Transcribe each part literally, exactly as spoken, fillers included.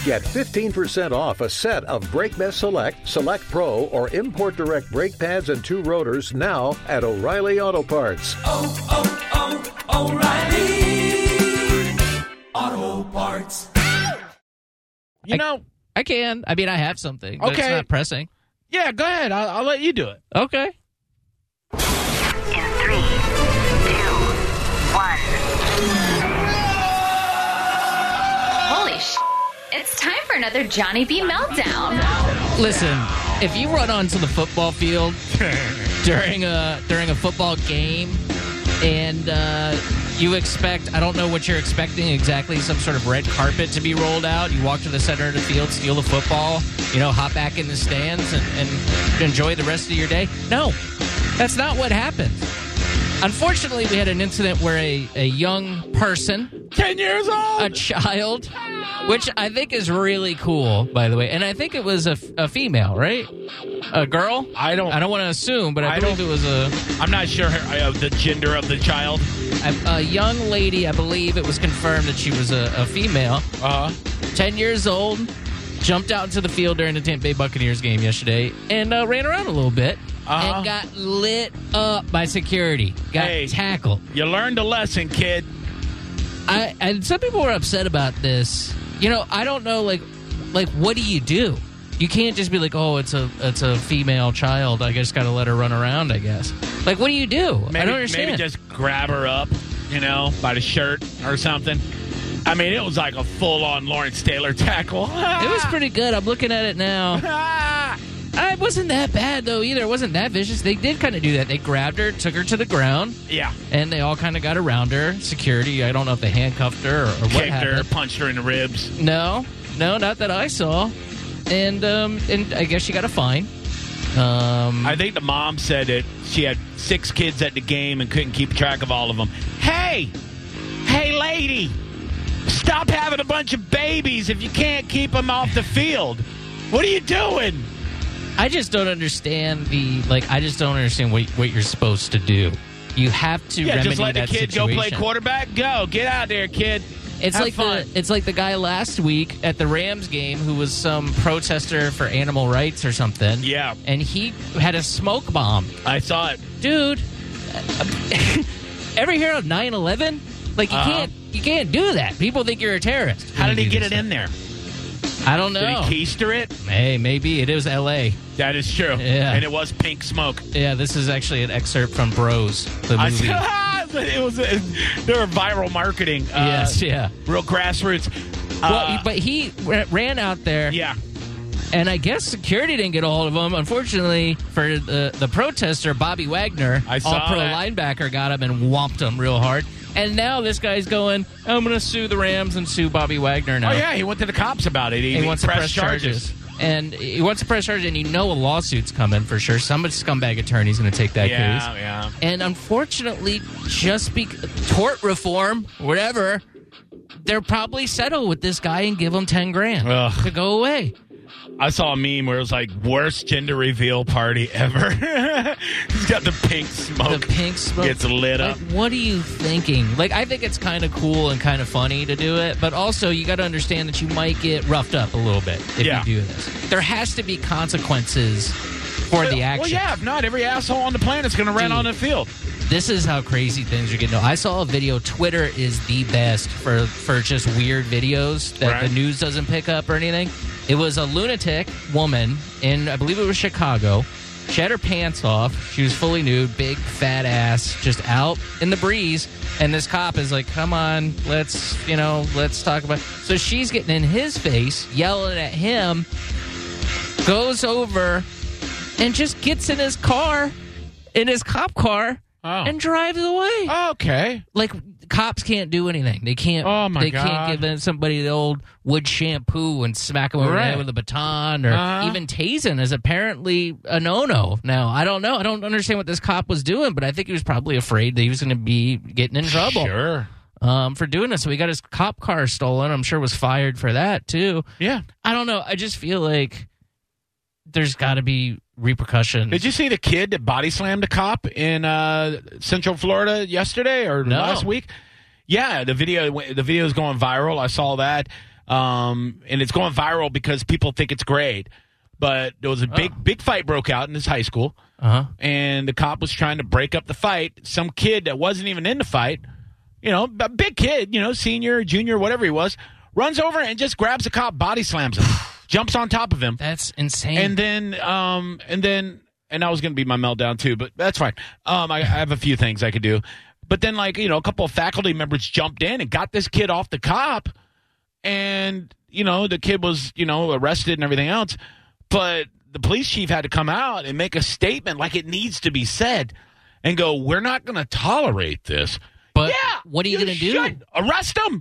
Get fifteen percent off a set of BrakeMess Select, Select Pro, or Import Direct brake pads and two rotors now at O'Reilly Auto Parts. Oh, oh, oh, O'Reilly Auto Parts. You I, know, I can. I mean, I have something, but okay. It's not pressing. Yeah, go ahead. I'll, I'll let you do it. Okay. In three, two, one. Holy sh! It's time for another Johnny B meltdown. Listen, if you run onto the football field during a during a football game and uh, you expect, I don't know what you're expecting exactly, some sort of red carpet to be rolled out, you walk to the center of the field, steal the football, you know, hop back in the stands and, and enjoy the rest of your day. No, that's not what happened. Unfortunately, we had an incident where a, a young person, ten years old, a child, which I think is really cool, by the way. And I think it was a, a female, right? A girl? I don't. I don't want to assume, but I, I believe don't- it was a I'm not sure uh, the gender of the child. a, a young lady. I believe it was confirmed that she was a, a female, Uh, ten years old, jumped out into the field during the Tampa Bay Buccaneers game yesterday and uh, ran around a little bit Uh-huh. and got lit up by security. Got Hey. tackled. you learned a lesson, kid. I and some people were upset about this. You know, I don't know, like, like what do you do? You can't just be like, oh, it's a it's a female child. I just got to let her run around, I guess. Like, what do you do? Maybe, I don't understand. Maybe just grab her up, you know, by the shirt or something. I mean, it was like a full-on Lawrence Taylor tackle. It was pretty good. I'm looking at it now. It wasn't that bad, though, either. It wasn't that vicious. They did kind of do that. They grabbed her, took her to the ground, Yeah. and they all kind of got around her. Security, I don't know if they handcuffed her or, or what Kicked happened. her, punched her in the ribs. No, no, not that I saw. And um, and I guess she got a fine. Um, I think the mom said that she had six kids at the game and couldn't keep track of all of them. Hey! Hey, lady! Stop having a bunch of babies if you can't keep them off the field. What are you doing? I just don't understand the like. I just don't understand what what you're supposed to do. You have to Yeah, remedy just let the that kid situation. go play quarterback. Go. Get out there, kid. It's Have like fun. the it's like the guy last week at the Rams game who was some protester for animal rights or something. Yeah. And he had a smoke bomb. I saw it. Dude, ever hear of nine eleven? Like you Uh-huh. can't you can't do that. People think you're a terrorist. How when did you he do get it this in there? stuff. I don't know. Did he keister it? Hey, maybe it was L A. That is true. Yeah. And it was pink smoke. Yeah, this is actually an excerpt from Bros, the I movie. saw, it was uh, they were viral marketing. Uh, Yes, yeah. Real grassroots. Well, Uh, but he ra- ran out there, yeah. and I guess security didn't get a hold of him. Unfortunately for the, the protester, Bobby Wagner, I saw all-pro that. linebacker, got him and whomped him real hard. And now this guy's going, I'm going to sue the Rams and sue Bobby Wagner now. Oh, yeah, he went to the cops about it. He, He he wants to pressed press charges. And he wants to press charges, and you know a lawsuit's coming for sure. Some scumbag attorney's going to take that Yeah, case. yeah. And unfortunately, just be tort reform, whatever, they'll probably settle with this guy and give him ten grand Ugh. to go away. I saw a meme where it was like, worst gender reveal party ever. He's got the pink smoke. The pink smoke Gets lit like, up. What are you thinking? Like, I think it's kind of cool and kind of funny to do it, but also you got to understand that you might get roughed up a little bit if Yeah. you do this. There has to be consequences for the action. Well, yeah, if not, every asshole on the planet's going to run Dude. on the field. This is how crazy things are getting. I saw a video. Twitter is the best for, for just weird videos that Right. the news doesn't pick up or anything. It was a lunatic woman in, I believe it was Chicago. She had her pants off. She was fully nude, big fat ass, just out in the breeze. And this cop is like, come on, let's, you know, let's talk about. So she's getting in his face, yelling at him, goes over and just gets in his car, in his cop car, Oh. and drives away. Okay. Like, cops can't do anything. They can't. Oh, my They God. can't give in somebody the old wood shampoo and smack them over the Right. head with a baton, or Uh-huh. even tasing is apparently a no-no. Now, I don't know. I don't understand what this cop was doing, but I think he was probably afraid that he was going to be getting in trouble Sure. um, for doing this. So he got his cop car stolen. I'm sure was fired for that too. Yeah. I don't know. I just feel like there's got to be repercussions. Did you see the kid that body slammed a cop in uh, Central Florida yesterday or No. last week? Yeah, the video the video is going viral. I saw that. um, and it's going viral because people think it's great. But there was a big, Oh. big fight broke out in this high school, Uh-huh. and the cop was trying to break up the fight. Some kid that wasn't even in the fight, you know, a big kid, you know, senior, junior, whatever he was, runs over and just grabs the cop, body slams him, jumps on top of him. That's insane. And then, um, and then, and that was going to be my meltdown too, but that's fine. Um, I, I have a few things I could do. But then, like, you know, a couple of faculty members jumped in and got this kid off the cop, and, you know, the kid was, you know, arrested and everything else. But the police chief had to come out and make a statement like it needs to be said and go, we're not going to tolerate this. But yeah, what are you, going to do? should. Arrest them.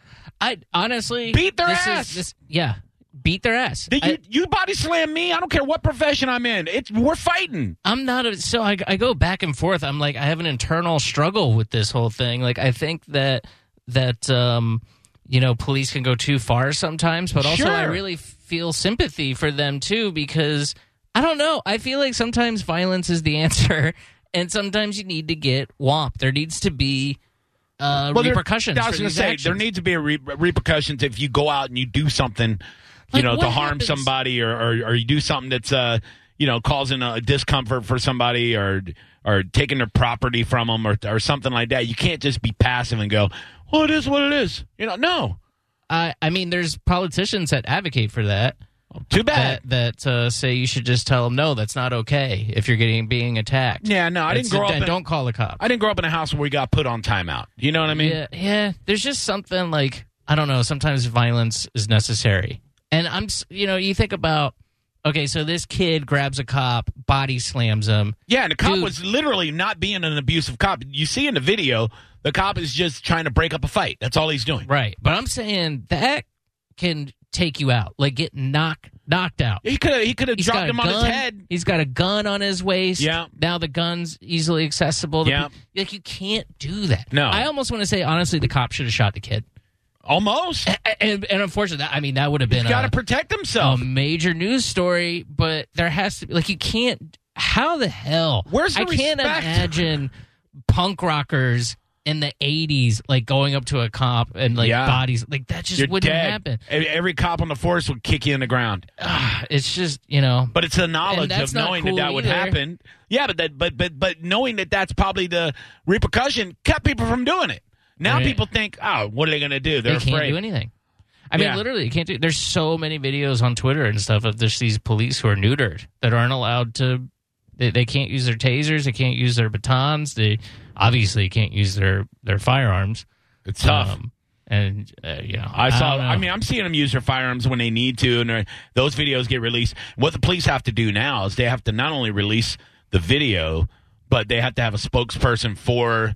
I honestly Beat their this ass. Is, this, yeah, beat their ass. Did you, I, you body slam me? I don't care what profession I'm in. It's we're fighting. I'm not a, so I, I go back and forth. I'm like I have an internal struggle with this whole thing. Like I think that that um, you know police can go too far sometimes, but also Sure. I really feel sympathy for them too because I don't know. I feel like sometimes violence is the answer, and sometimes you need to get whomped. There needs to be uh, Well, there- repercussions. I was for going to these say actions. there needs to be a re- repercussions if you go out and you do something, you Like, know, what to harm happens- somebody, or, or or you do something that's uh you know causing a discomfort for somebody, or or taking their property from them, or or something like that. You can't just be passive and go, well, it is what it is. You know, no. I, I mean, there's politicians that advocate for that. Too bad. That, that uh, say you should just tell them no, that's not okay if you're getting being attacked. Yeah, no, I didn't That's- grow up. and In, don't call the cop. I didn't grow up in a house where we got put on timeout. You know what I mean? Yeah, yeah. There's just something like I don't know. Sometimes violence is necessary, and I'm, s- you know, you think about okay, so this kid grabs a cop, body slams him. Yeah, and the cop Dude. was literally not being an abusive cop. You see in the video, the cop is just trying to break up a fight. That's all he's doing. Right, but I'm saying that can take you out, like get knocked knocked out. He could have he could have He's dropped got a him on his gun. head. He's got a gun on his waist. Yeah. Now the gun's easily accessible. to Yeah. pe- Like you can't do that. No. I almost want to say honestly, the cop should have shot the kid. Almost. And, and, and unfortunately, that- I mean, that would have been He's got to a, protect a himself. major news story. But there has to be like you can't. How the hell? Where's the I can't respect? imagine punk rockers in the eighties like going up to a cop and like Yeah. bodies like that just You're wouldn't dead. happen. Every- Every cop on the force would kick you in the ground. Ah, it's just you know. But it's the knowledge And that's of not knowing cool that that would either. happen. Yeah, but that, but but but knowing that that's probably the repercussion kept people from doing it. Now Right. people think, oh, what are they going to do? They're They can't afraid. do anything. I mean, Yeah. literally, you can't do. There's so many videos on Twitter and stuff of just these police who are neutered that aren't allowed to. They, they can't use their tasers. They can't use their batons. They obviously can't use their their firearms. It's tough. Um, and uh, you know, I saw. don't know. I, mean, I'm seeing them use their firearms when they need to, and they're- those videos get released. What the police have to do now is they have to not only release the video, but they have to have a spokesperson for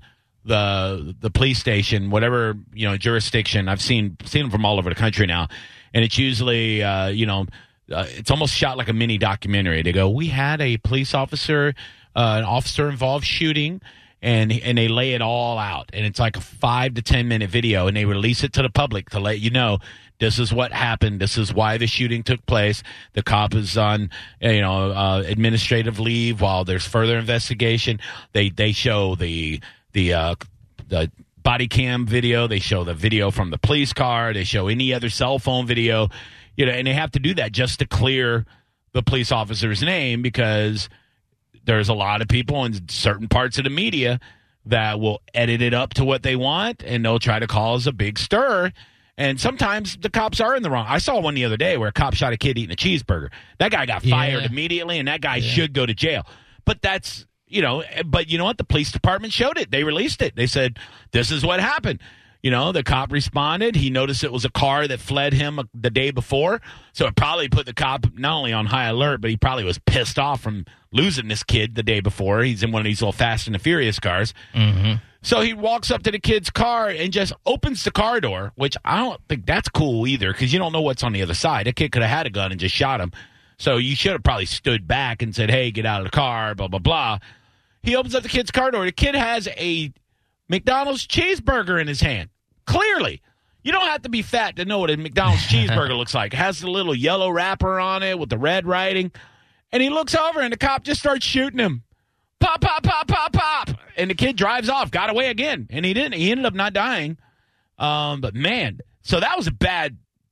the the police station, whatever you know jurisdiction. I've seen seen them from all over the country now, and it's usually uh, you know uh, it's almost shot like a mini documentary. They go, we had a police officer, uh, an officer involved shooting. And and they lay it all out, and it's like a five to ten minute video, and they release it to the public to let you know this is what happened, this is why the shooting took place. The cop is on you know uh, administrative leave while there's further investigation. They they show the the uh, the body cam video, they show the video from the police car, they show any other cell phone video, you know, and they have to do that just to clear the police officer's name because there's a lot of people in certain parts of the media that will edit it up to what they want, and they'll try to cause a big stir. And sometimes the cops are in the wrong. I saw one the other day where a cop shot a kid eating a cheeseburger. That guy got fired Yeah. immediately, and that guy should go to jail. But that's, you know, but you know what? The police department showed it. They released it. They said, this is what happened. You know, the cop responded. He noticed it was a car that fled him the day before. So it probably put the cop not only on high alert, but he probably was pissed off from losing this kid the day before. He's in one of these little Fast and the Furious cars. Mm-hmm. So he walks up to the kid's car and just opens the car door, which I don't think that's cool either because you don't know what's on the other side. A kid could have had a gun and just shot him. So you should have probably stood back and said, hey, get out of the car, blah, blah, blah. He opens up the kid's car door. The kid has a McDonald's cheeseburger in his hand. Clearly. You don't have to be fat to know what a McDonald's cheeseburger looks like. It has the little yellow wrapper on it with the red writing. And he looks over and the cop just starts shooting him. Pop, pop, pop, pop, pop. And the kid drives off, got away again. And he didn't. He ended up not dying. Um, but, man, so that was a bad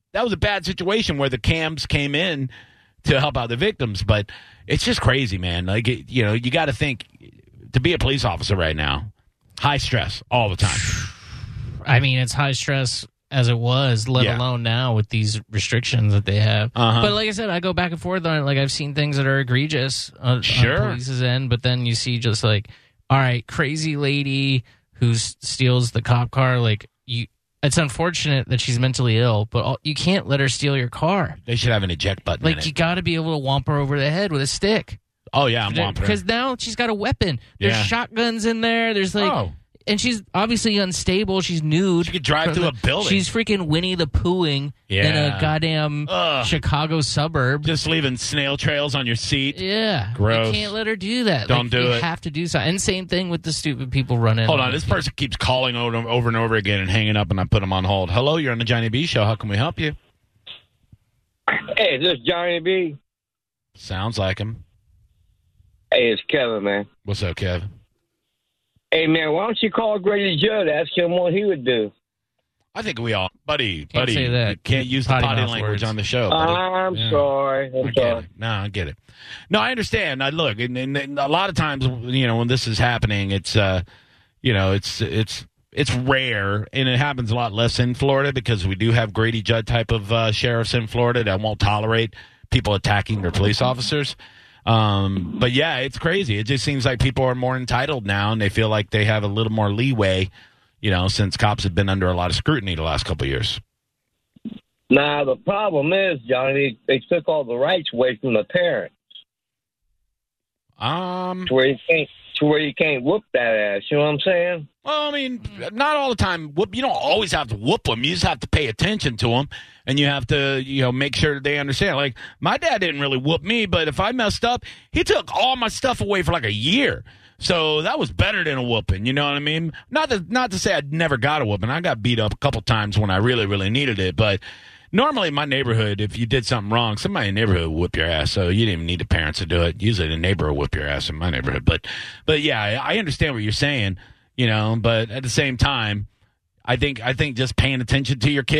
that was a bad situation where the cams came in to help out the victims. But it's just crazy, man. Like, it, you know, you got to think, to be a police officer right now, high stress all the time. I mean, it's high stress as it was, let Yeah. alone now with these restrictions that they have. Uh-huh. But like I said, I go back and forth on it. Like, I've seen things that are egregious on, Sure. on police's end, but then you see just like, all right, crazy lady who s- steals the cop car. Like, you, it's unfortunate that she's mentally ill, but all, you can't let her steal your car. They should have an eject button in Like, it. you got to be able to whomp her over the head with a stick. Oh, yeah, I'm whomping her. Because now she's got a weapon. There's Yeah. shotguns in there. There's like, Oh. and she's obviously unstable. She's nude. She could drive through a building. She's freaking Winnie the Poohing in Yeah. a goddamn Ugh. Chicago suburb. Just leaving snail trails on your seat. Yeah, Gross. You can't let her do that. Don't Like, do you it. have to do something. And same thing with the stupid people running. Hold on, this person keeps calling over, over and over again and hanging up, and I put them on hold. Hello, you're on the Johnny B Show. How can we help you? Hey, is this Johnny B? Sounds like him. Hey, it's Kevin, man. What's up, Kev? Hey, man, why don't you call Grady Judd, ask him what he would do? I think we all, buddy, Can't buddy, say that. you can't use the Potty potty mouth language words. on the show. buddy. I'm Yeah. sorry. I'm I get sorry. it. No, I get it. No, I understand. I look, and, and, and a lot of times, you know, when this is happening, it's, uh, you know, it's it's it's rare, and it happens a lot less in Florida because we do have Grady Judd type of uh, sheriffs in Florida that won't tolerate people attacking their police officers. Um, but yeah, it's crazy. It just seems like people are more entitled now, and they feel like they have a little more leeway, you know, since cops have been under a lot of scrutiny the last couple of years. Now, the problem is, Johnny, they, they took all the rights away from the parents Um, to where you can't to where you can't whoop that ass. You know what I'm saying? well, I mean, not all the time. Whoop, you don't always have to whoop them. You just have to pay attention to them, and you have to, you know, make sure that they understand. Like, my dad didn't really whoop me, but if I messed up, he took all my stuff away for like a year. So that was better than a whooping. You know what I mean? Not to, not to say I'd never got a whooping. I got beat up a couple times when I really, really needed it. But normally in my neighborhood, if you did something wrong, somebody in the neighborhood would whip your ass. So you didn't even need the parents to do it. Usually the neighbor will whip your ass in my neighborhood. But, but yeah, I, I understand what you're saying, you know, but at the same time, I think, I think just paying attention to your kids